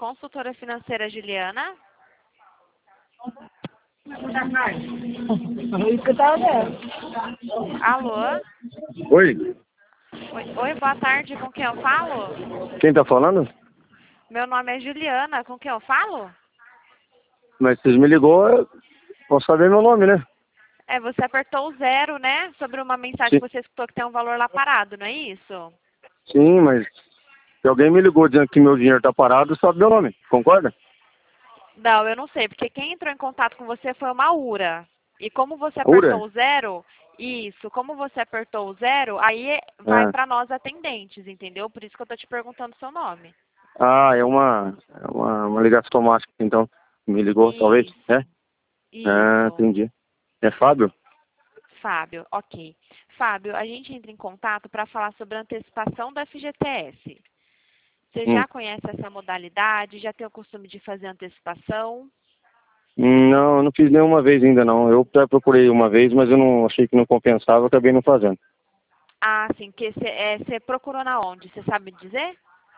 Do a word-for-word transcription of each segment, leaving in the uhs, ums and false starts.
consultora financeira Juliana. Alô? Oi, Oi, oi, boa tarde, com quem eu falo? quem tá falando? Meu nome é Juliana, com quem eu falo? Mas vocês me ligou, eu posso saber meu nome, né? É, você apertou o zero, né? Sobre uma mensagem Sim, que você escutou que tem um valor lá parado, não é isso? sim, mas se alguém me ligou dizendo que meu dinheiro tá parado, sabe meu nome, concorda? Não, eu não sei, porque quem entrou em contato com você foi uma URA. E como você Ura? apertou o zero, isso, como você apertou o zero, aí vai Ah, para nós atendentes, entendeu? Por isso que eu tô te perguntando seu nome. ah, é uma, é uma, uma ligação automática, então. Me ligou, talvez? É? Isso, Ah, isso. entendi. É Fábio? Fábio, ok. Fábio, a gente entra em contato para falar sobre a antecipação do F G T S. Você Hum. já conhece essa modalidade? Já tem o costume de fazer antecipação? Não, eu não fiz nenhuma vez ainda não. Eu até procurei uma vez, mas eu não achei que não compensava, eu acabei não fazendo. Ah, sim, que você é, procurou na onde? Você sabe me dizer?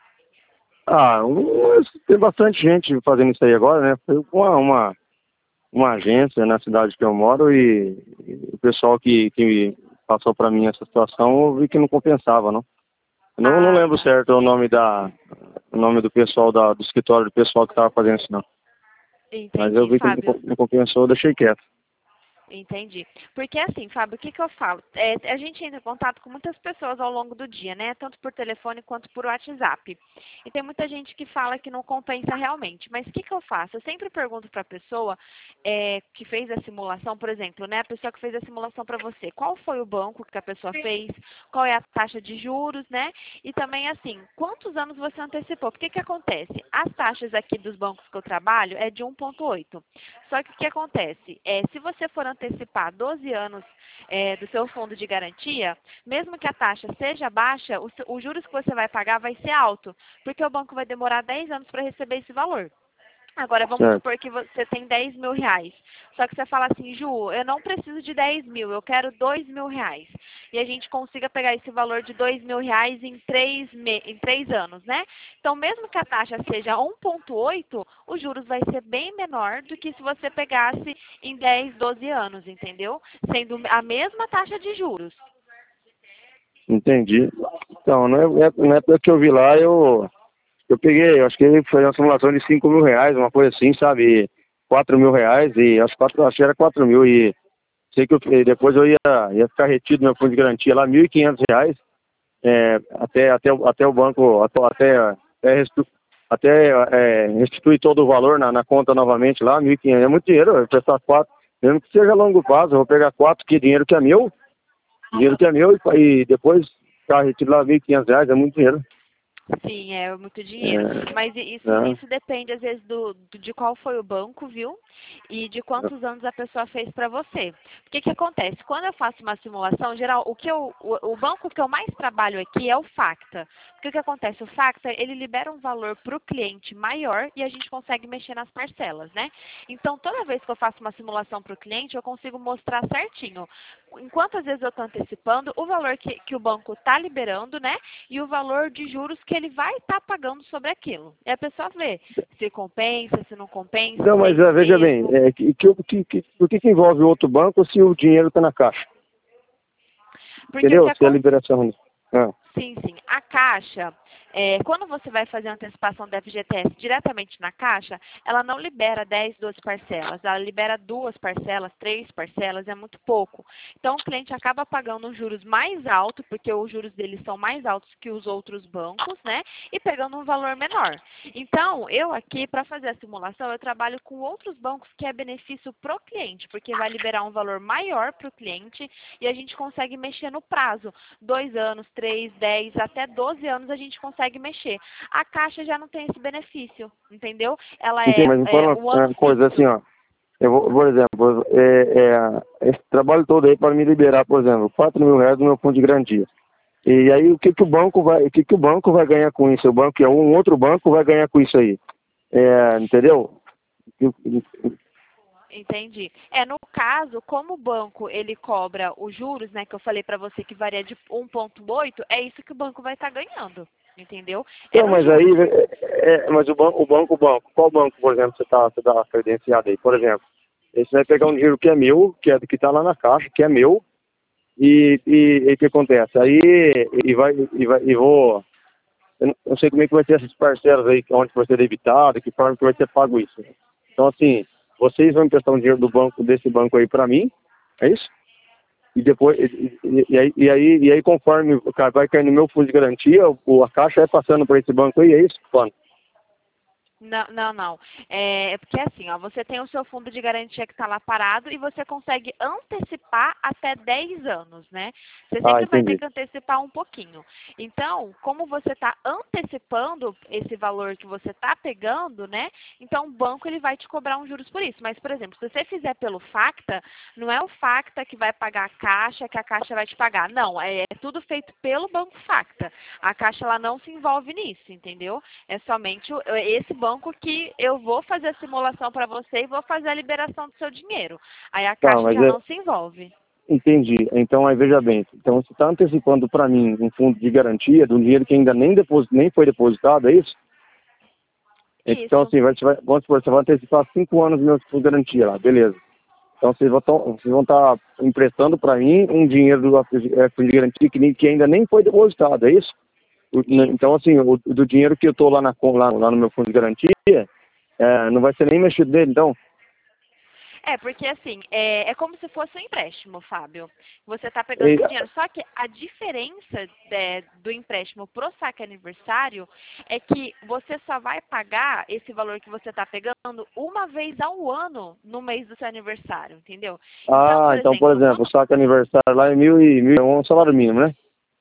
Ah, um- tem bastante gente fazendo isso aí agora, né? Foi uma, uma, uma agência na cidade que eu moro e, e o pessoal que, que passou para mim essa situação, eu vi que não compensava, não. Eu não, não Ah, lembro tá. certo o nome da, o nome do pessoal da, do escritório do pessoal que estava fazendo isso, não. Mas eu Entendi, vi que não, Fábio. co- não compensou, eu deixei quieto. Entendi. Porque assim, Fábio, o que, que eu falo? É, a gente entra em contato com muitas pessoas ao longo do dia, né? Tanto por telefone quanto por WhatsApp. E tem muita gente que fala que não compensa realmente. Mas o que, que eu faço? Eu sempre pergunto para a pessoa é, que fez a simulação, por exemplo, né? A pessoa que fez a simulação para você. Qual foi o banco que a pessoa fez? Qual é a taxa de juros, né? E também, assim, quantos anos você antecipou? Porque que acontece? As taxas aqui dos bancos que eu trabalho é de um vírgula oito. Só que o que acontece? É, se você for antecipar doze anos é, do seu fundo de garantia, mesmo que a taxa seja baixa, os os juros que você vai pagar vai ser alto, porque o banco vai demorar dez anos para receber esse valor. Agora, vamos Certo. supor que você tem dez mil reais. Só que você fala assim, Ju, eu não preciso de dez mil, eu quero dois mil reais. E a gente consiga pegar esse valor de dois mil reais em três, me em três anos, né? Então, mesmo que a taxa seja um vírgula oito, os juros vai ser bem menor do que se você pegasse em dez, doze anos, entendeu? Sendo a mesma taxa de juros. Entendi. Então, na época, na época que eu vi lá, eu, eu peguei, eu acho que foi uma simulação de cinco mil reais, uma coisa assim, sabe? Quatro mil reais, e acho, quatro, acho que era quatro mil, e sei que eu, e depois eu ia, ia ficar retido no meu fundo de garantia lá, mil e quinhentos reais, é, até, até, o- até o banco, até, até, até, restu- até é, restituir todo o valor na, na conta novamente lá, mil e quinhentos. É muito dinheiro, eu vou prestar quatro, mesmo que seja a longo prazo, eu vou pegar quatro, que dinheiro que é meu, dinheiro que é meu, e, e depois ficar retido lá mil e quinhentos reais, é muito dinheiro. Sim, é muito É, dinheiro. Mas i- isso, né? isso depende, às vezes, do, do- de qual foi o banco, viu? E de quantos anos a pessoa fez para você. O que que acontece? Quando eu faço uma simulação, geral, o, que eu, o, o banco que eu mais trabalho aqui é o Facta. O que que acontece? O Facta, ele libera um valor para o cliente maior e a gente consegue mexer nas parcelas, né? Então, toda vez que eu faço uma simulação para o cliente, eu consigo mostrar certinho. Enquanto às vezes eu estou antecipando, o valor que, que o banco está liberando, né? E o valor de juros que ele vai estar pagando sobre aquilo. E a pessoa vê se compensa, se não compensa, Não, se é mas isso é, veja bem, mesmo. é, que, que, que, que, por que, que envolve outro banco se o dinheiro está na caixa? Porque o que Entendeu? Se a acontece. liberação. Ah, Sim, sim. A Caixa, é, quando você vai fazer a antecipação da F G T S diretamente na Caixa, ela não libera dez, doze parcelas. Ela libera duas parcelas, três parcelas, é muito pouco. Então, o cliente acaba pagando um juros mais alto, porque os juros deles são mais altos que os outros bancos, né? E pegando um valor menor. Então, eu aqui, para fazer a simulação, eu trabalho com outros bancos que é benefício para o cliente, porque vai liberar um valor maior para o cliente e a gente consegue mexer no prazo. Dois anos, três, dez, até doze anos a gente consegue mexer. A Caixa já não tem esse benefício, entendeu? Ela entendi, é, mas me é fala o uma ano uma coisa assim, fixo. ó. Eu vou, por exemplo, é, é, esse trabalho todo aí para me liberar, por exemplo, quatro mil reais do meu fundo de garantia. E aí o que, que o banco vai, o que, que o banco vai ganhar com isso? O banco, que é um outro banco, vai ganhar com isso aí. É, entendeu? Entendi. É, no caso, como o banco ele cobra os juros, né, que eu falei para você que varia de um vírgula oito, é isso que o banco vai estar ganhando. entendeu? É Então, no mas aí, juros. é, é, mas o banco, o banco, o banco, qual banco, por exemplo, você está você tá credenciado aí? Por exemplo, aí você vai pegar um dinheiro que é meu, que é que está lá na caixa, que é meu, e e e o que acontece? Aí, e vai, e vai, e vou, eu não, eu não sei como é que vai ter essas parcelas aí, onde vai ser debitado, que forma que vai ser pago isso. Então, assim, vocês vão emprestar um dinheiro do banco, desse banco aí para mim, é isso? E depois, e, e, e aí, e, aí, e aí, conforme o cara vai cair no meu fundo de garantia, o, a caixa é passando para esse banco aí, é isso? Quando? Não, não, não. É, é porque assim, ó, você tem o seu fundo de garantia que está lá parado e você consegue antecipar até dez anos, né? Você Ah, sempre vai ter entendi. que antecipar um pouquinho. Então, como você está antecipando esse valor que você está pegando, né? Então, o banco ele vai te cobrar uns juros por isso. Mas, por exemplo, se você fizer pelo Facta, não é o Facta que vai pagar a Caixa, que a Caixa vai te pagar. Não, é, é tudo feito pelo Banco Facta. A Caixa ela não se envolve nisso, entendeu? É somente o, esse banco que eu vou fazer a simulação para você e vou fazer a liberação do seu dinheiro. Aí a Tá, Caixa mas já é, não se envolve. entendi. Então, aí veja bem, então você está antecipando para mim um fundo de garantia de um dinheiro que ainda nem, deposit, nem foi depositado, é isso? Então, Isso. assim, vai, você vai, vamos supor, você vai antecipar cinco anos do meu fundo de garantia lá, beleza. Então, vocês vão estar vocês vão estar emprestando para mim um dinheiro do é, fundo de garantia que, nem, que ainda nem foi depositado, é isso? O- né, Então, Isso. assim, o, do dinheiro que eu estou lá, na, con- lá, lá no meu fundo de garantia, é, não vai ser nem mexido dele, então? É, porque assim, é, é como se fosse um empréstimo, Fábio. Você está pegando E, esse dinheiro. Só que a diferença é, do empréstimo pro saque aniversário é que você só vai pagar esse valor que você está pegando uma vez ao ano no mês do seu aniversário, entendeu? Então, ah, por então, por exemplo, no, exemplo, o saque aniversário lá é mil e, mil, é um salário mínimo, né?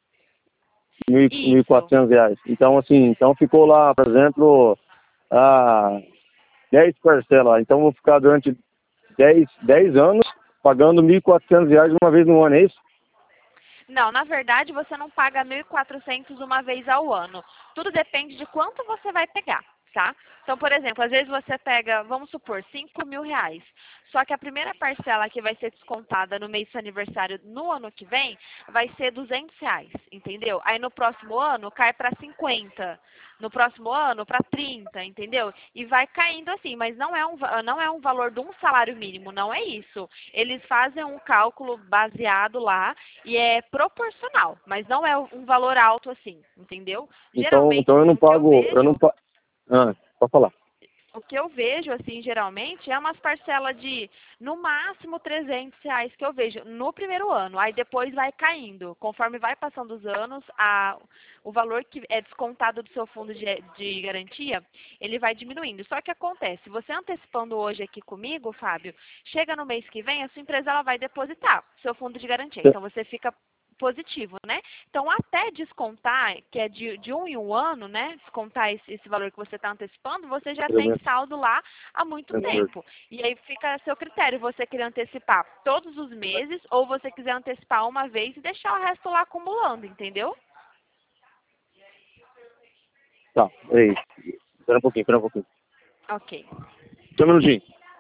Mil, e- mil e isso. quatrocentos reais. Então, assim, então ficou lá, por exemplo, ah, dez parcelas lá. Então, eu vou ficar durante dez dez anos pagando mil e quatrocentos reais uma vez no ano, é isso? Não, na verdade você não paga mil e quatrocentos uma vez ao ano. Tudo depende de quanto você vai pegar, tá? Então, por exemplo, às vezes você pega, vamos supor, cinco mil reais. Só que a primeira parcela que vai ser descontada no mês do seu aniversário no ano que vem vai ser duzentos reais, entendeu? Aí no próximo ano cai para cinquenta. No próximo ano para trinta, entendeu? E vai caindo assim, mas não é um, va- não é um valor de um salário mínimo, não é isso. Eles fazem um cálculo baseado lá e é proporcional, mas não é um valor alto assim, entendeu? Então, Geralmente, então eu assim, não o que eu pago, eu não vejo, pago. Ah, pode falar. o que eu vejo, assim, geralmente, é umas parcelas de, no máximo, trezentos reais que eu vejo no primeiro ano. Aí depois vai caindo. Conforme vai passando os anos, a, o valor que é descontado do seu fundo de, de garantia, ele vai diminuindo. Só que acontece, você antecipando hoje aqui comigo, Fábio, chega no mês que vem, a sua empresa ela vai depositar seu fundo de garantia. Então você fica positivo, né? Então, até descontar, que é de, de um em um ano, né? Descontar esse, esse valor que você está antecipando, você já tem saldo lá há muito tempo. E aí fica a seu critério, você querer antecipar todos os meses, ou você quiser antecipar uma vez e deixar o resto lá acumulando, entendeu? Tá, é isso. Espera um pouquinho, espera um pouquinho. Ok. Só um minutinho.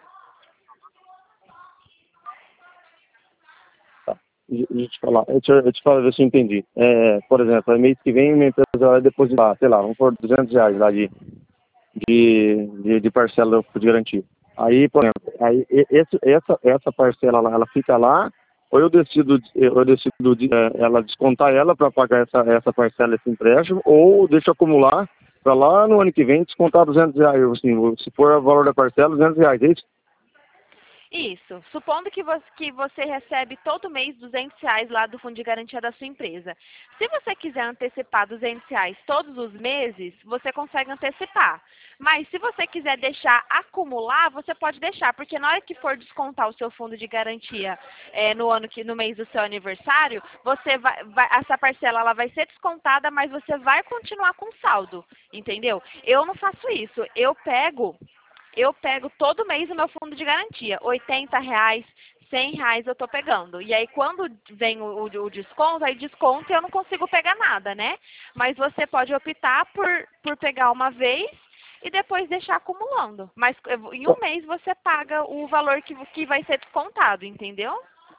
Tá. Deixa eu te falar, eu te, eu te falo, ver se eu entendi. É, por exemplo, mês que vem minha empresa vai depositar, sei lá, vamos por duzentos reais lá de, de, de, de parcela de garantia. Aí, por exemplo, aí, e- esse, essa, essa parcela lá, ela fica lá, ou eu decido, eu decido de, é, ela descontar ela para pagar essa, essa parcela, esse empréstimo, ou deixo acumular para lá no ano que vem descontar duzentos reais. Assim, se for o valor da parcela, duzentos reais, é isso? Isso. Supondo que você, que você recebe todo mês duzentos reais lá do fundo de garantia da sua empresa. Se você quiser antecipar duzentos reais todos os meses, você consegue antecipar. Mas se você quiser deixar acumular, você pode deixar, porque na hora que for descontar o seu fundo de garantia é, no ano que no mês do seu aniversário, você vai, vai- essa parcela ela vai ser descontada, mas você vai continuar com saldo, entendeu? Eu não faço isso. Eu pego eu pego todo mês o meu fundo de garantia, oitenta reais, cem reais eu estou pegando. E aí quando vem o, o, o desconto, aí desconto e eu não consigo pegar nada, né? Mas você pode optar por, por pegar uma vez e depois deixar acumulando. Mas em um mês você paga o valor que, que vai ser descontado, entendeu?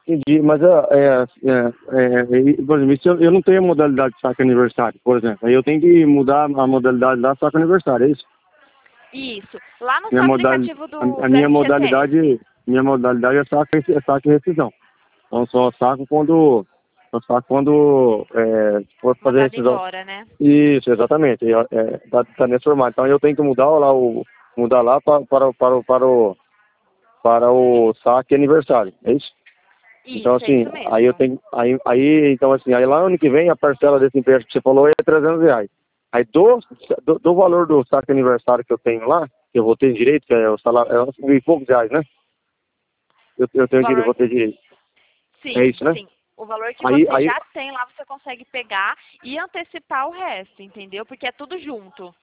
Entendi, mas é, é, é, é, por exemplo, se eu, eu não tenho a modalidade de saque aniversário, por exemplo, aí eu tenho que mudar a modalidade lá saque aniversário, é isso? Isso. Lá no seu Minha modalidade, aplicativo do, a, a do minha F G T S. modalidade, minha modalidade é saque, é saque e rescisão. Então só saco quando, só saco quando é, for fazer Mandado rescisão. embora, né? Isso, exatamente. É, é, tá, tá nesse formato. Então eu tenho que mudar lá o, mudar lá para, para, para, o- para o, para o saque aniversário, é isso? Então, Isso, é assim, isso aí eu mesmo. tenho, aí, aí, então, assim, aí lá ano que vem a parcela desse empréstimo que você falou é trezentos reais. Aí do, do, do valor do saque aniversário que eu tenho lá, que eu vou ter direito, que é o salário, é uns mil e poucos reais, né? Eu, eu O tenho direito, valor, vou ter direito. É sim, isso, né? sim. O valor que Aí, você aí, já tem lá, você consegue pegar e antecipar o resto, entendeu? Porque é tudo junto.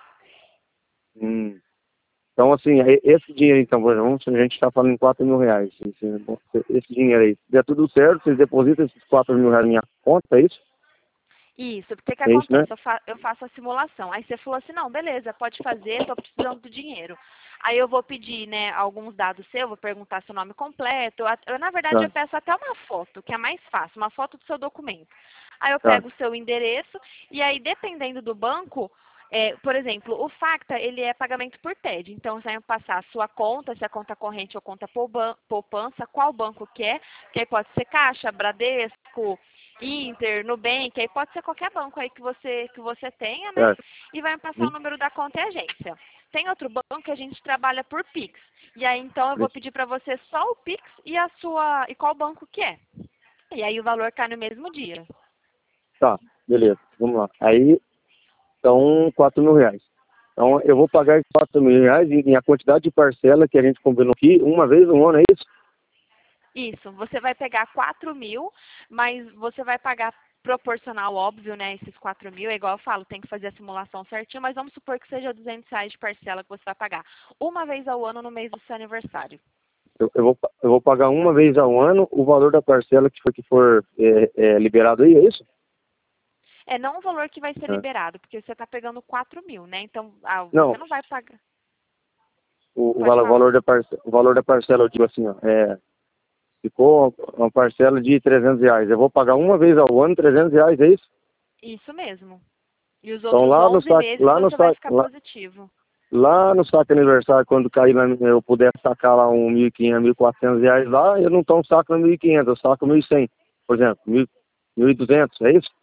hum, então, assim, aí, esse dinheiro, então, por exemplo, a gente está falando em quatro mil reais. Esse, esse dinheiro aí, se der tudo certo, vocês depositam esses quatro mil reais na minha conta, é isso? Isso, porque que É isso, né? acontece? Eu, fa eu faço a simulação. Aí você falou assim, não, beleza, pode fazer, estou precisando do dinheiro. Aí eu vou pedir, né, alguns dados seus, vou perguntar seu nome completo. Eu, eu, na verdade, eu Tá, peço até uma foto, que é mais fácil, uma foto do seu documento. Aí eu tá, pego o seu endereço e aí, dependendo do banco, é, por exemplo, o Facta, ele é pagamento por T E D. Então, você vai passar a sua conta, se é conta corrente ou conta pouban- poupança, qual banco que é, que aí pode ser Caixa, Bradesco, Inter, Nubank, aí pode ser qualquer banco aí que você, que você tenha, né? certo. E vai me passar o Hum, número da conta e agência. Tem outro banco que a gente trabalha por Pix. E aí, então, eu vou isso. pedir para você só o Pix e a sua e qual banco que é. E aí o valor cai no mesmo dia. Tá, beleza, vamos lá. Aí, são quatro mil reais. Então, eu vou pagar esses quatro mil reais em, em a quantidade de parcela que a gente combinou aqui, uma vez no ano, é isso? Isso, você vai pegar quatro mil, mas você vai pagar proporcional, óbvio, né? Esses quatro mil, é igual eu falo, tem que fazer a simulação certinho, mas vamos supor que seja duzentos reais de parcela que você vai pagar. Uma vez ao ano no mês do seu aniversário. Eu, eu, vou, eu vou pagar uma vez ao ano o valor da parcela que for, que for é, é, liberado aí, é isso? É não o valor que vai ser É. liberado, porque você está pegando quatro mil, né? Então, ah, você Não, não vai pagar. o, o Pode valor, o falar. valor da parcela, o valor da parcela, eu digo assim, ó, é, ficou uma parcela de trezentos reais. Eu vou pagar uma vez ao ano trezentos reais, é isso? Isso mesmo. E os Então outros lá no onze saque, meses lá no você vai saque, ficar lá, positivo. lá no saque aniversário, quando cair lá, eu puder sacar lá um mil e quinhentos, mil e quatrocentos reais lá, eu não tomo saco no mil e quinhentos, eu saco mil e cem, por exemplo, mil, mil e duzentos, é isso?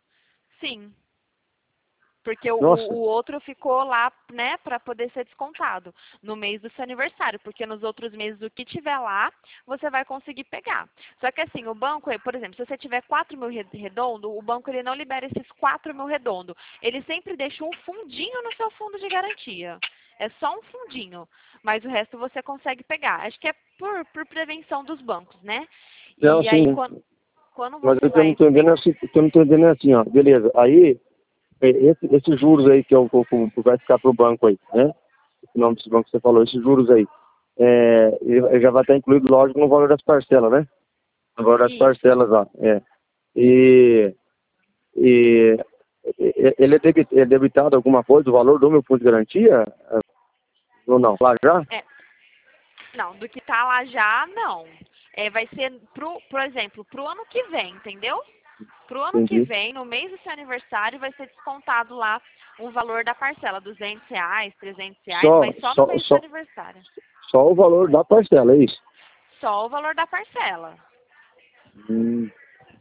Sim. Porque o, Nossa, o outro ficou lá, né, para poder ser descontado no mês do seu aniversário, porque nos outros meses o que tiver lá, você vai conseguir pegar. Só que assim, o banco, por exemplo, se você tiver quatro mil re- redondo, o banco ele não libera esses quatro mil redondo. Ele sempre deixa um fundinho no seu fundo de garantia. É só um fundinho, mas o resto você consegue pegar. Acho que é por, por prevenção dos bancos, né? não, E aí, assim, quando, quando mas você o que eu não vai estou entendendo é, pegar. assim- o que eu não tô entendendo é assim, ó, beleza, aí, é, esse, esses juros aí que, eu, que, eu- que vai ficar pro banco aí, né? O nome desse banco que você falou, esses juros aí, é, ele já vai estar incluído, lógico, no valor das parcelas, né? No valor das Isso. parcelas lá, é. E, e e- ele é debi- é debitado alguma coisa, o valor do meu fundo de garantia, é, ou não? Lá já? É, não, do que tá lá já, não. É, vai ser, pro, por exemplo, pro ano que vem, entendeu? Pro ano que Entendi. vem, no mês do seu aniversário, vai ser descontado lá um valor da parcela, duzentos reais, trezentos reais, Só, mas só no só, mês do seu só, aniversário. só o valor da parcela, é isso? Só o valor da parcela. Hum,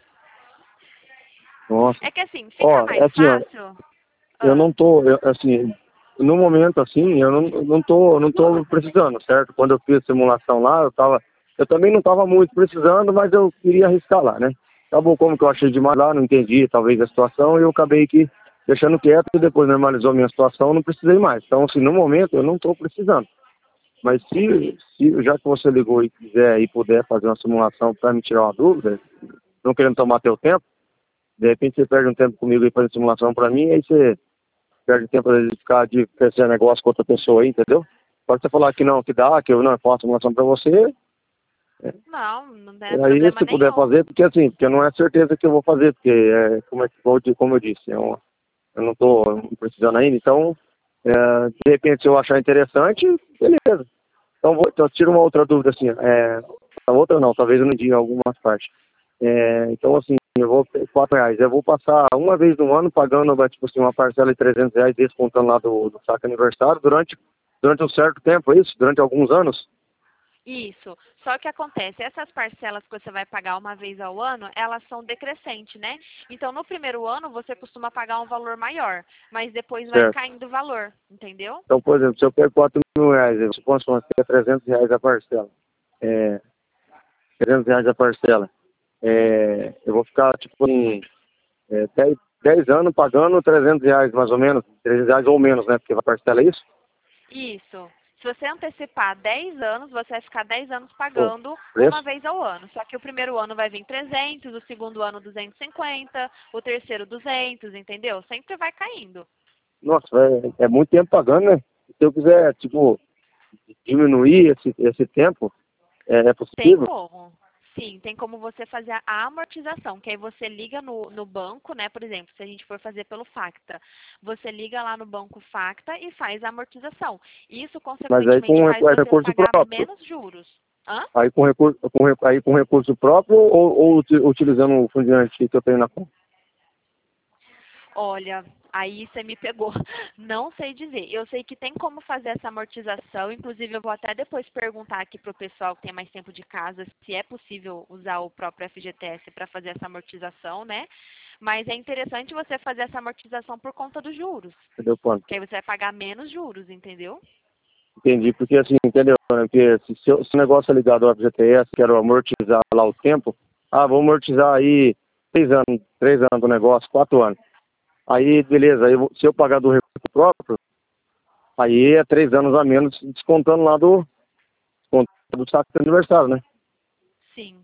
nossa. É que assim, fica Ó, é mais assim, ó, fácil. eu Ah, não tô, eu, assim, no momento assim, eu não, eu não tô, eu não tô precisando, certo? Quando eu fiz a simulação lá, eu tava, eu também não tava muito precisando, mas eu queria arriscar lá, né? Acabou como que eu achei demais lá, não entendi talvez a situação e eu acabei que deixando quieto e depois normalizou a minha situação, eu não precisei mais. Então, assim, no momento eu não tô precisando. Mas se, se já que você ligou e quiser e puder fazer uma simulação para me tirar uma dúvida, não querendo tomar teu tempo, de repente você perde um tempo comigo e faz a simulação para mim, aí você perde tempo de ficar de fazer negócio com outra pessoa aí, entendeu? Pode você falar que não, que dá, que eu não faço simulação para você, não, não tem é, aí problema se puder nenhum. fazer, porque assim, porque não é certeza que eu vou fazer, porque é, como, é, como eu como eu disse, é um, eu não estou precisando ainda, então, é, de repente se eu achar interessante, beleza. Então, vou, então tira uma outra dúvida, assim, é, a outra não, talvez eu não diga algumas partes. É, então, assim, eu vou, quatro reais, eu vou passar uma vez no ano pagando, tipo assim, uma parcela de trezentos reais, descontando lá do, do saque aniversário, durante, durante um certo tempo, é isso? Durante alguns anos? Isso. Só que acontece, essas parcelas que você vai pagar uma vez ao ano, elas são decrescentes, né? Então, no primeiro ano, você costuma pagar um valor maior, mas depois vai Certo. caindo o valor, entendeu? Então, por exemplo, se eu pego quatro mil reais, eu suponho que é trezentos reais a parcela. É, trezentos reais a parcela. É, eu vou ficar, tipo, em é, dez, dez anos pagando trezentos reais, mais ou menos. trezentos reais ou menos, né? Porque a parcela é isso? Isso. Se você antecipar dez anos, você vai ficar dez anos O pagando uma preço? vez ao ano. Só que o primeiro ano vai vir trezentos, o segundo ano duzentos e cinquenta, o terceiro duzentos, entendeu? Sempre vai caindo. Nossa, é, é muito tempo pagando, né? Se eu quiser, tipo, diminuir esse, esse tempo, é, é Tem possível? como. Sim, tem como você fazer a amortização, que aí você liga no, no banco, né? Por exemplo, se a gente for fazer pelo Facta, você liga lá no banco Facta e faz a amortização. Isso, Mas aí consequentemente, com faz recu- é você recurso pagar próprio. menos juros. Hã? Aí com recurso, com, re- aí com recurso próprio ou, ou uti- utilizando o fundo de garantia que eu tenho na conta? Olha, aí você me pegou. Não sei dizer. Eu sei que tem como fazer essa amortização. Inclusive, eu vou até depois perguntar aqui para o pessoal que tem mais tempo de casa se é possível usar o próprio F G T S para fazer essa amortização, né? Mas é interessante você fazer essa amortização por conta dos juros. Entendeu, quanto? Que aí você vai pagar menos juros, entendeu? Entendi, porque assim, entendeu? Né? Porque se, se, o se o negócio é ligado ao F G T S, quero amortizar lá o tempo, ah, vou amortizar aí três anos, três anos do negócio, quatro anos. Aí, beleza, aí eu vou- se eu pagar do recurso próprio, aí é três anos a menos descontando lá do, descontando do saco de aniversário, né? Sim.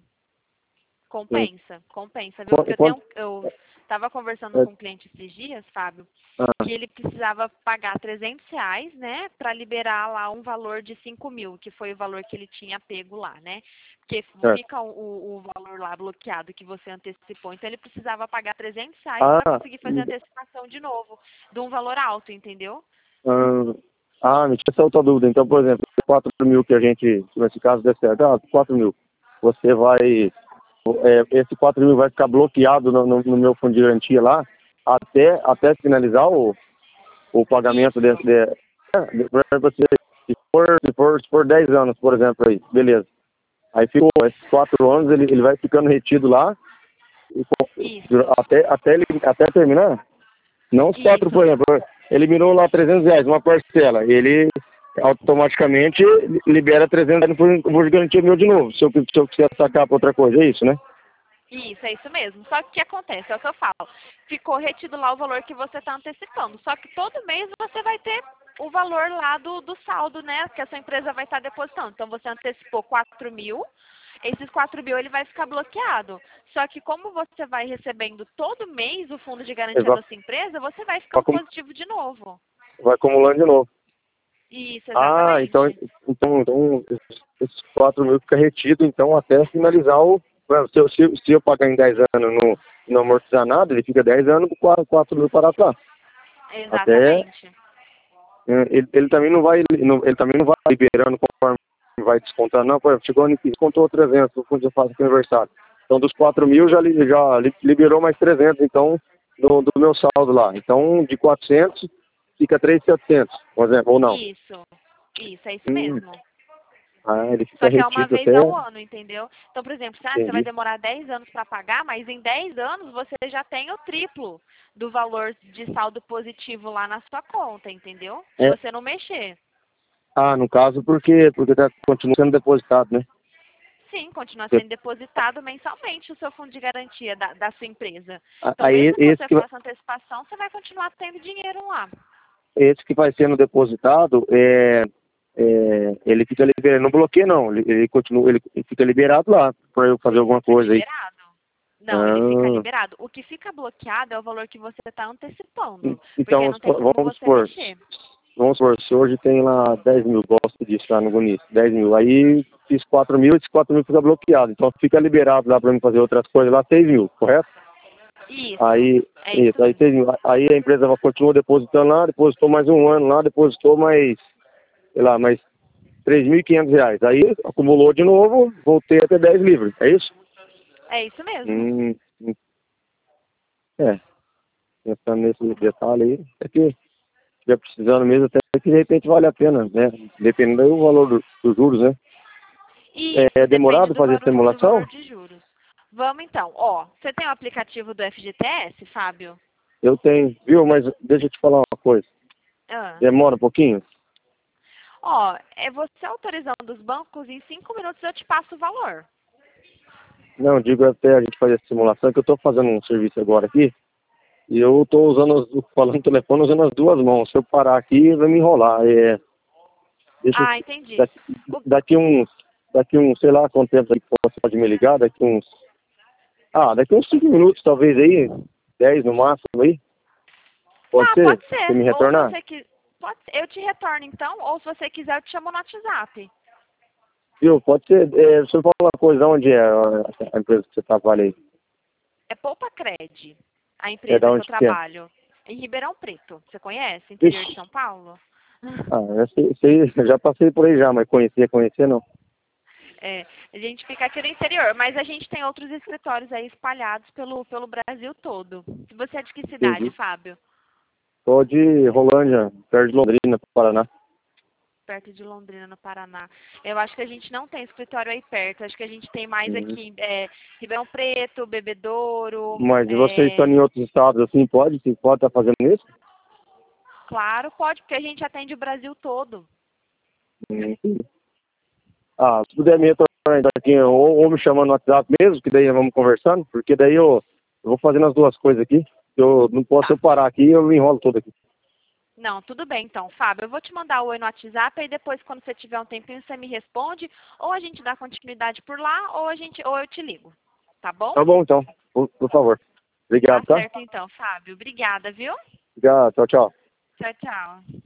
Sim. Compensa, compensa, viu? Qu- Porque eu tenho, Quanto? eu estava conversando É, com um cliente esses dias, Fábio, ah, que ele precisava pagar trezentos reais, né, para liberar lá um valor de cinco mil, que foi o valor que ele tinha pego lá, né? Porque certo. fica o, o valor lá bloqueado que você antecipou. Então ele precisava pagar trezentos reais para Ah, conseguir fazer a antecipação de novo, de um valor alto, entendeu? ah, ah, me tira essa outra dúvida. Então, por exemplo, quatro mil que a gente, se nesse caso der certo, ah, quatro mil. Você vai, é, esse quatro mil vai ficar bloqueado no, no, no meu fundo de garantia lá, até, até finalizar o, o pagamento desse, Isso, de, é, de- por exemplo, se, se for, se for, se for dez anos, por exemplo, aí, beleza. Aí ficou esses quatro anos, ele, ele vai ficando retido lá, e, isso, até, até, ele, até terminar. Não os quatro, por isso. exemplo, eliminou lá trezentos reais, uma parcela, ele automaticamente libera trezentos reais no fundo de garantia meu de novo, se eu, se eu quiser sacar para outra coisa, é isso, né? Isso, é isso mesmo. Só que o que acontece? É o que eu falo. Ficou retido lá o valor que você está antecipando. Só que todo mês você vai ter o valor lá do, do saldo, né? Que a sua empresa vai estar depositando. Então você antecipou quatro mil, esses quatro mil ele vai ficar bloqueado. Só que como você vai recebendo todo mês o fundo de Ele garantia vai, da sua empresa, você vai vai ficando acumu- positivo de novo. vai acumulando de novo. Isso, Ah, então, exatamente. então, então esses quatro mil fica retido, então, até finalizar o... Se eu, se, se eu pagar em dez anos e não, não amortizar nada, ele fica dez anos com quatro mil parado lá. Até... Exatamente. eh, Ele, ele também não vai não- ele também não vai liberando conforme vai descontando, não, pô, chegou ano que descontou trezentos do fundo de fase de aniversário. Então dos quatro mil já, li- já li- liberou mais trezentos, então, do, do meu saldo lá. Então de quatrocentos fica três mil e setecentos, por exemplo, ou não. Isso. Isso, é isso Hum, mesmo. ah, ele fica Só que é uma retido vez até, ao ano, entendeu? Então, por exemplo, ah, você vai entendi. demorar dez anos para pagar, mas em dez anos você já tem o triplo do valor de saldo positivo lá na sua conta, entendeu? Se É, você não mexer. ah, no caso, porque, porque tá, continua sendo depositado, né? Sim, continua sendo depositado mensalmente o seu fundo de garantia da, da sua empresa. Então, Aí mesmo que esse você que, vai- faça antecipação, você vai continuar tendo dinheiro lá. esse que vai sendo depositado, é, é, ele fica liberado, não bloqueia não, ele, ele continua, ele fica liberado lá para eu fazer Ele alguma fica coisa aí. liberado. Não, ele fica Ah, liberado. O que fica bloqueado é o valor que você está antecipando, en- porque então, não tem como vamos você supor, mexer. vamos supor, se hoje tem lá dez mil, gosto disso lá no Bonito, dez mil, aí fiz quatro mil, esses quatro mil fica bloqueado, então fica liberado lá para mim fazer outras coisas lá, seis mil, correto? Isso, Aí, é isso isso, aí, mesmo. seis mil, aí a empresa continua depositando lá, depositou mais um ano lá, depositou mais, sei lá, mais três mil e quinhentos reais. Aí acumulou de novo, voltei até dez livres, é isso? É isso mesmo. Hum, hum. É, pensando nesse detalhe aí, é que estiver precisando mesmo, até que de repente vale a pena, né? Dependendo do valor do- dos juros, né? Isso, É depende demorado do fazer valor, do simulação? valor de juros. Vamos então. Ó, você tem o aplicativo do F G T S, Fábio? Eu tenho, viu? Mas deixa eu te falar uma coisa. Ah. Demora um pouquinho? Ó, é você autorizando os bancos, em cinco minutos eu te passo o valor. Não, digo até a gente fazer a simulação, que eu estou fazendo um serviço agora aqui, e eu estou usando, as- falando no telefone, usando as duas mãos. Se eu parar aqui, vai me enrolar. É, deixa eu, Ah, entendi. daqui, O- daqui uns, daqui uns, sei lá quanto tempo você pode me ligar, daqui uns, ah, daqui uns cinco minutos talvez aí, dez no máximo aí. Pode Tá, ser? pode Você ser. me Ou se retornar? você quiser. Pode ser. Eu te retorno então, ou se você quiser eu te chamo no WhatsApp. Viu? Pode ser. É, você fala uma coisa, onde é a, a empresa que você trabalha aí? É Poupa Cred, a É da empresa que eu onde que é? trabalho. Em Ribeirão Preto. Você conhece? Interior de Ixi, São Paulo? ah, eu sei, sei, já passei por aí já, mas conhecer, conhecer não. É, a gente fica aqui no interior, mas a gente tem outros escritórios aí espalhados pelo, pelo Brasil todo. Você é de que cidade, Entendi. Fábio? Tô de Rolândia, perto de Londrina, Paraná. Perto de Londrina, no Paraná. Eu acho que a gente não tem escritório aí perto. Acho que a gente tem mais Uhum. aqui é, Ribeirão Preto, Bebedouro. Mas vocês estão em É, outros estados assim, pode? Você pode estar fazendo isso? claro, pode, porque a gente atende o Brasil todo. Uhum. Ah, se puder me retornar então aqui, ou, ou me chamando no WhatsApp mesmo, que daí vamos conversando, porque daí eu, eu vou fazendo as duas coisas aqui. Eu não posso Tá. eu parar aqui, eu me enrolo todo aqui. Não, tudo bem então, Fábio. Eu vou te mandar o oi no WhatsApp, aí depois, quando você tiver um tempinho, você me responde. Ou a gente dá continuidade por lá, ou a gente, ou eu te ligo. Tá bom? Tá bom então, por, por favor. Tá Obrigado, tá? certo então, Fábio. Obrigada, viu? Obrigado, tchau, tchau. Tchau, tchau.